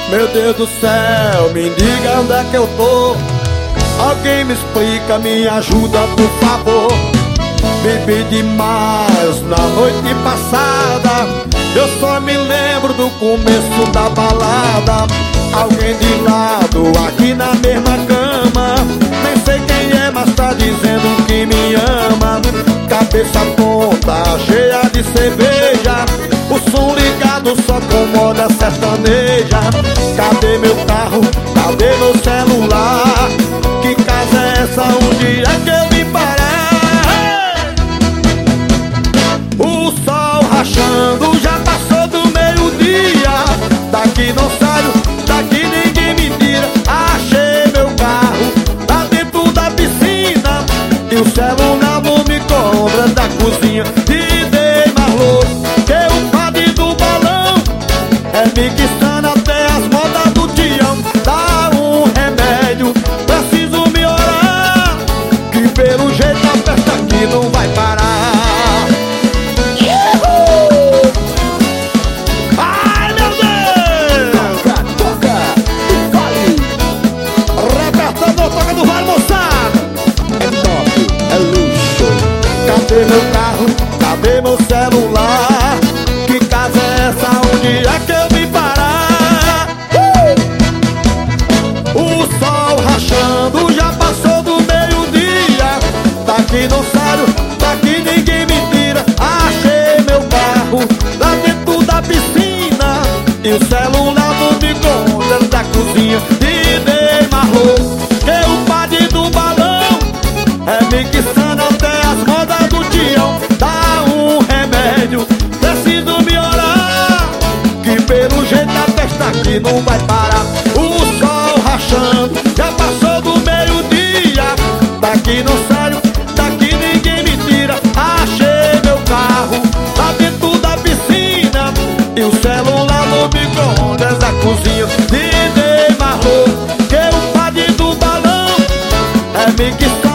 Meu Deus do céu, me diga onde é que eu tô. Alguém me explica, me ajuda por favor. Bebi demais na noite passada, eu só me lembro do começo da balada. Alguém de lado aqui na mesma cama, nem sei quem é, mas tá dizendo que me ama. Cabeça tonta, cheia de cerveja, o som ligado só com moda sertaneja. Cadê meu carro? Cadê meu celular? Que casa é essa? Onde é que eu vim parar? O sol rachando, já passou do meio-dia. Daqui não saio, daqui ninguém me tira. Achei meu carro lá dentro da piscina e o celular no micro-ondas da cozinha. E dei mais louco que o padre do balão, é mixando até as modas do Tião. Dá um remédio, preciso me orar, que pelo jeito a festa aqui não vai parar. Ai meu Deus! Toca e vale. Repertador, toca do Vale, moçada. É top, é luxo. Cadê meu carro? Cadê meu celular? Que casa é essa? Onde é que eu vim parar? O sol rachando, já passou do meio-dia. Daqui não saio, daqui ninguém me tira. Achei meu carro lá dentro da piscina e o celular no micro-ondas da cozinha. E dei mais louco que o padre do balão, é mixando até as modas do Tião. Dá um remédio, preciso me orar, que pelo jeito a festa aqui não vai parar. O sol rachando, já passou do meio-dia. Daqui não saio, daqui ninguém me tira. Achei meu carro lá dentro da piscina e o celular no micro-ondas da cozinha. E dei mais louco que o padre do balão, é mixando